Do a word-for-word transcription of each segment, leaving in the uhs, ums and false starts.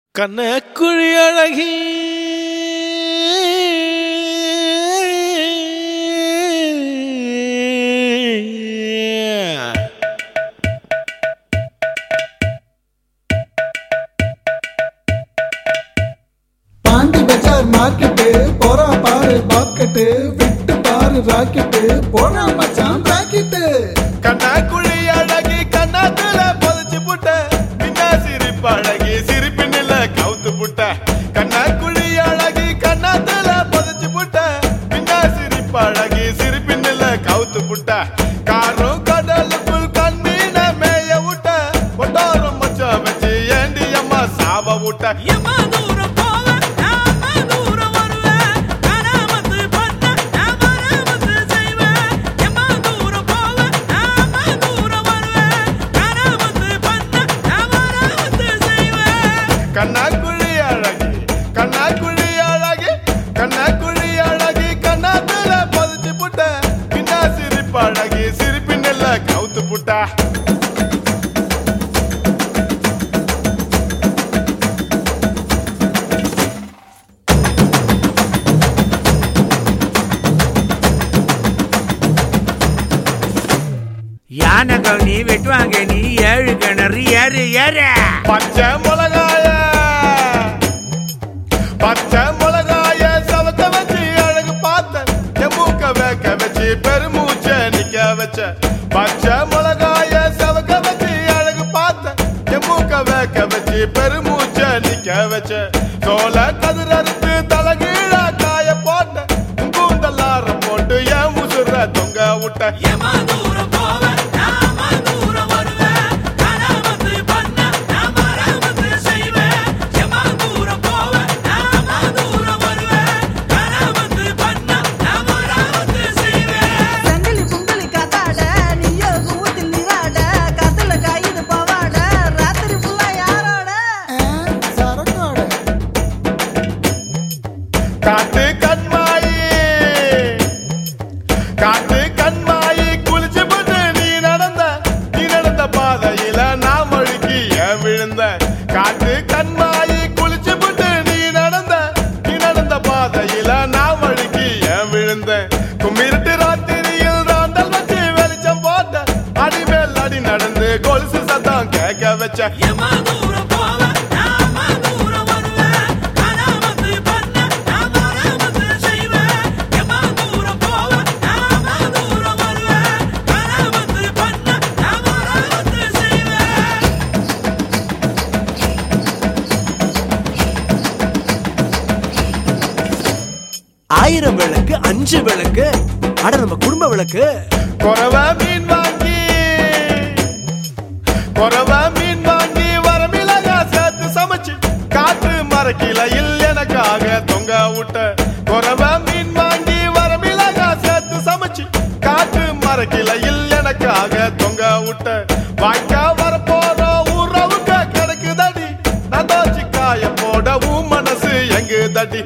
கண்ணக்குழி அழகி பாண்டி பஜார் மார்க்கெட்டு போறா பாரு பாக்கெட்டு விட்டு பாரு ராக்கெட்டு போனா மச்சான் ராக்கெட்டு. கண்ணக்குழி அழகி கண்ணாத்துல பொதிச்சு புட்ட பின்னா சிரிப்பு அழகி சிரிப்பினில கவுத்து புட்ட. கண்ணக்குழி அழகி கண்ணாத்துல பொதிச்சு புட்ட பின்னா சிரிப்பு அழகி சிரிப்பினில கவுத்து புட்ட. காரும் கடலுக்குள் கண்மீன மேய விட்ட ஒட்டாரம் மச்சம் வச்சு ஏண்டி அம்மா சாவ விட்ட. கண்ணாக்குழி அழகி கண்ணாக்குழி அழகி கண்ணாக்குழி அழகி கண்ணாத்துல பதிச்சு புட்ட பின்னா சிரிப்பு அழகி சிரிப்பினில கவுத்து புட்ட. யானை கவுனி வெட்டுவாங்க நீ ஏழு கிணறு ஏறு ஏறு. பச்சை மிளகாய பச்சை மிளகாய சவக்க வச்சு அழகு பார்த்த என் மூக்க வேக்க வச்சு பெருமூச்ச நிக்க வச்ச. பச்சை மிளகாய சவக்க வச்சு அழகு பார்த்த என் மூக்க வேக்க வச்சு பெருமூச்ச நிக்க வச்ச. சோள கதிரறுத்து தலகீழ காய போட்ட கூந்தல்லாரம் போட்டு என் முசுற தொங்க விட்ட. காட்டு கண்மாயி காட்டு கண்மாயி குளிச்சு போட்டு நீ நடந்த நீ நடந்த பாதையில நான் மழுக்கி ஏன் விழுந்த. காட்டு கண்மாயி குளிச்சு போட்டு நீ நடந்த நீ நடந்த பாதையில நான் மழுக்கி ஏன் விழுந்த. கும்மிருட்டு ராத்திரியில் ராண்டல் வச்சு வெளிச்சம் போட்ட அடிமேல் அடி நடந்து கொலுசு சத்தம் கேட்க வச்ச. ஆயிரம் விளக்கு அஞ்சு விளக்கு அட நம்ம குடும்ப விளக்கு. கொரவ மீன் வாங்கி கொரவ மீன் வாங்கி வர மிளகா சேர்த்து சமைச்சு காட்டு மரக்கிளையில் எனக்காக தொங்க விட்ட. கொரவ மீன் வாங்கி வர மிளகா சேர்த்து சமைச்சு காட்டு மரக்கிளையில் எனக்காக தொங்க விட்ட. வாய்க்கா வர போற ஊரவுக்க கிடைக்குதடி நான் தோச்சு காய போட உன் மனசு எங்கு தடி.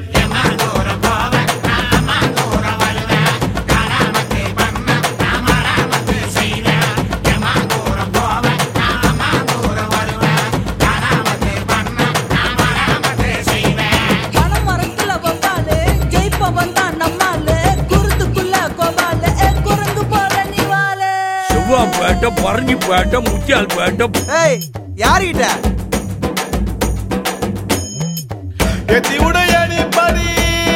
பேட்டை பறஞ்சி பேட்டை முத்தியால் பேட்டை. ஏய் யாருகிட்ட எத்தி உடைய நீ படி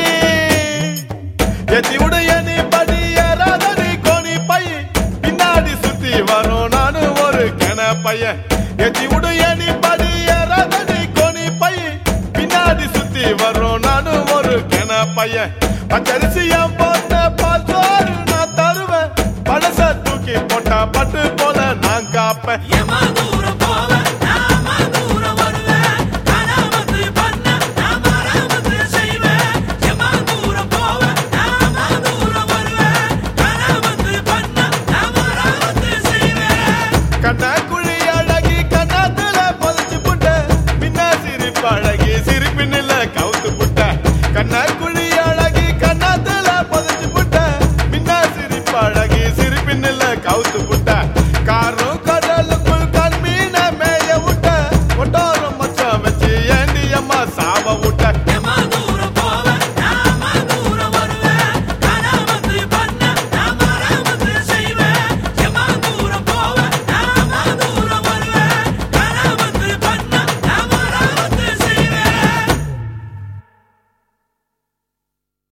எத்தி உடைய நீ படி ஏறாதடி கோணி பைய பின்னாடி சுத்தி வரும் நானு ஒரு கென பையன். எத்தி உடைய நீ படி ஏறாதடி கோணி பைய பின்னாடி சுத்தி வரும் நானு ஒரு கென பையன். பச்சரிசியா போட்ட பால் சோறு நான் தருவேன் பழச தூக்கி போட்டா பட்டு போல நான் காப்பேன். கண்ணாக்குழி அழகி கண்ணாத்துல பதிச்சு புட்ட பின்னா சிரிப்பு அழகி